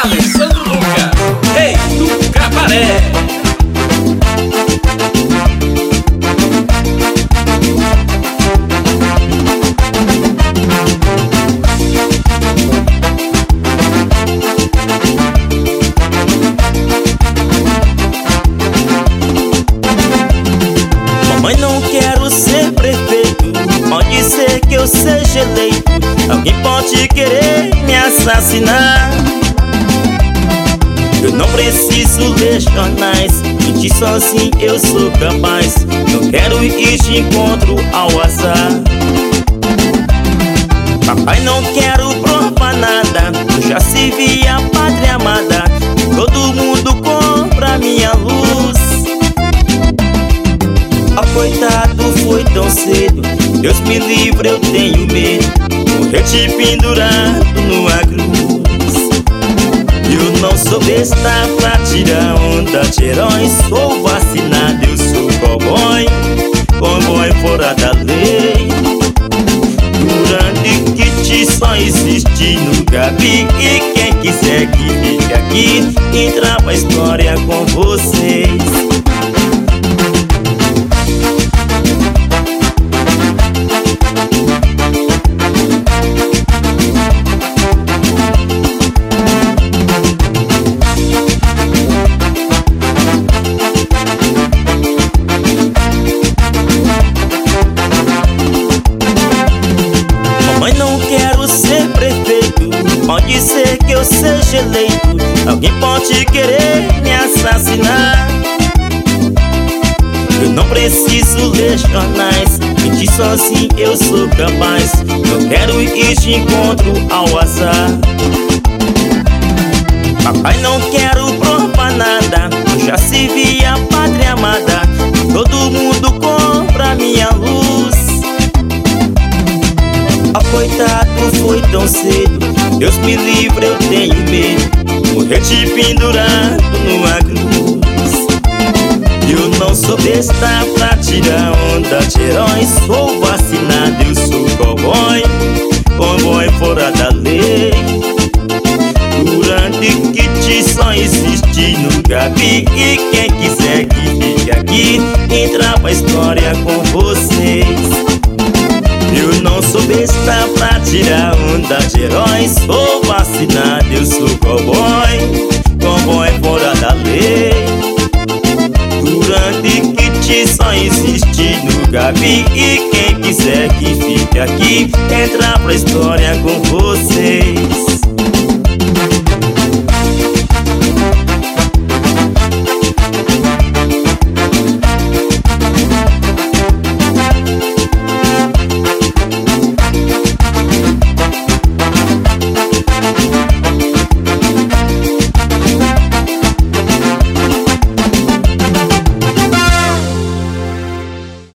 Alessandro Lucas, rei do cabaré. Mamãe, não quero ser prefeito, pode ser que eu seja eleito. Alguém pode querer me assassinar. Eu não preciso ler jornais, mentir sozinho eu sou capaz. Não quero ir de encontro ao azar. Papai, não quero provar nada, eu já servi a pátria amada. Todo mundo compra minha luz. Ah, coitado, foi tão cedo, Deus me livre, eu tenho medo. Morrer te pendurado numa cruz. Eu não sou besta pra tirar onda de herói. Sou vacinado, eu sou cowboy, cowboy fora da lei. Durante que só existe no Gabi. E quem quiser que fique aqui, entra pra história com vocês. Mamãe, não quero ser prefeito, pode ser que eu seja eleito. Alguém pode querer me assassinar. Eu não preciso ler jornais, mentir sozinho eu sou capaz. Não quero ir de encontro ao azar. Papai, não quero provar nada, eu já servi a pátria amada. Todo mundo compra minha luz. Ah, coitado, foi tão cedo, Deus me livre, eu tenho medo. Morrer te pendurado numa cruz. Eu não sou besta pra tirar onda de herói. Sou vacinado, eu sou cowboy, cowboy fora da lei. Durante que só existe no Gabi. E quem quiser que fique aqui, entra pra história com vocês. Eu não sou besta pra tirar onda de herói. Sou vacinado, eu sou cowboy, cowboy fora da lei. Durante que só existe no Gabi. E quem quiser que fique aqui, entra pra história com vocês.